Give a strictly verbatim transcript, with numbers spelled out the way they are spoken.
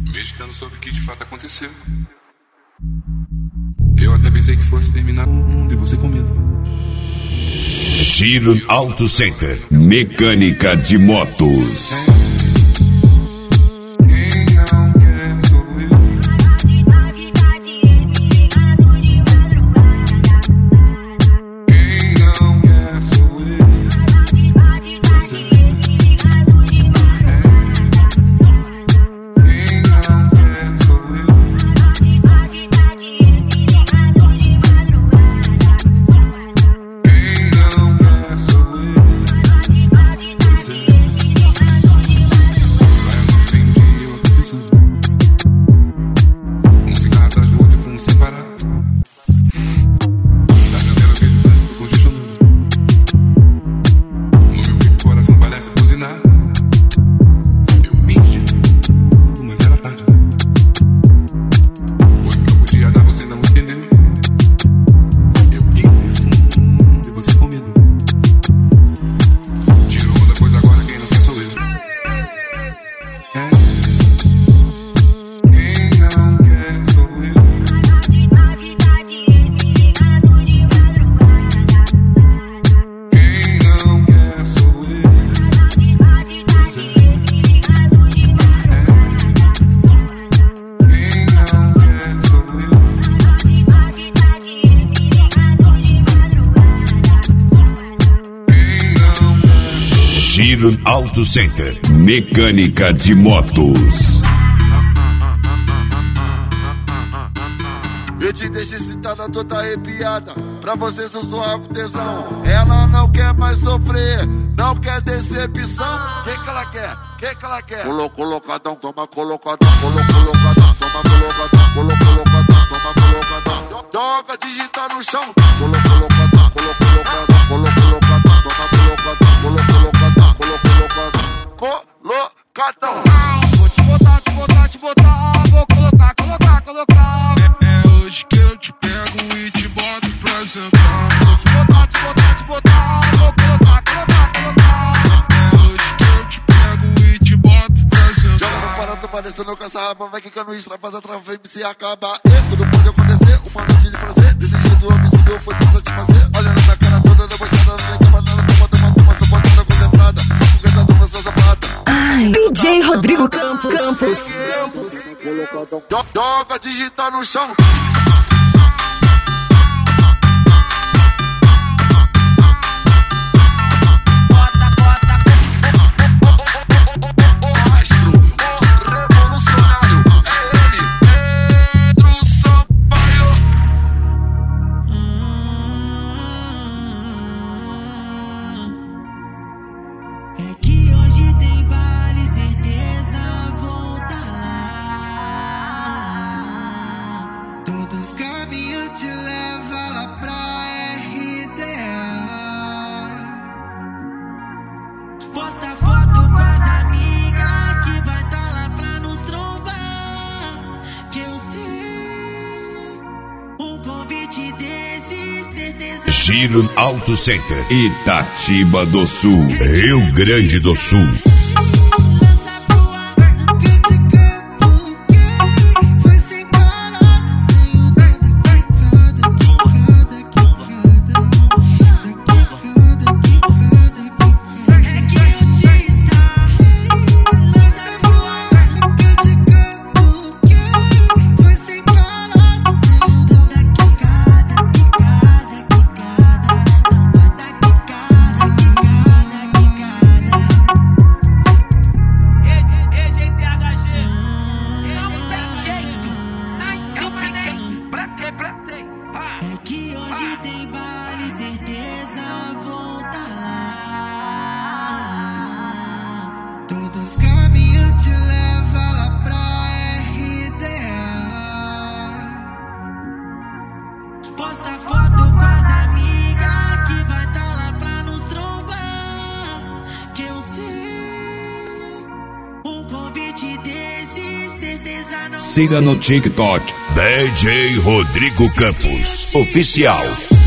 meditando sobre o que de fato aconteceu. Eu até pensei que fosse terminar um de você com medo. Giro Auto Center, mecânica de motos. Giro Auto Center, mecânica de motos. Eu te deixo excitada, toda arrepiada. Pra você sussurrar com tesão. Ela não quer mais sofrer, não quer decepção. O que que ela quer? O que que ela quer? Colo, colocadão, toma colocadão. Colo, colocadão, toma colocadão. Colo, colocadão, toma colocadão. Joga, digita no chão. Colo, colocadão, colo, colocadão. Colo, colocadão, toma colocadão. Colo, colocadão, colo, colocadão. Colocadão. Vou te botar, te botar, te botar. Vou colocar, colocar, colocar. É hoje que eu te pego e te boto pra sentar. Vou te botar, te botar, te botar. Vou colocar, colocar, colocar. É hoje que eu te pego e te boto pra sentar. Joga no parato, parecendo com essa raba. Vai quicando extra, faz a trava, M C acaba. E tudo pode acontecer, uma noite de prazer. Desse jeito eu me subiu, foi te satisfazer. Olha na minha cara toda debochada, não vem cama nada. Toma, toma, toma, só botando concentrada. Só porque tá dando essa safada. Ai, D J Rodrigo Campos. Campos. Joga, digita no chão. Giro Auto Center, Itatiba do Sul, Rio Grande do Sul. Siga no TikTok, D J Rodrigo Campos Oficial.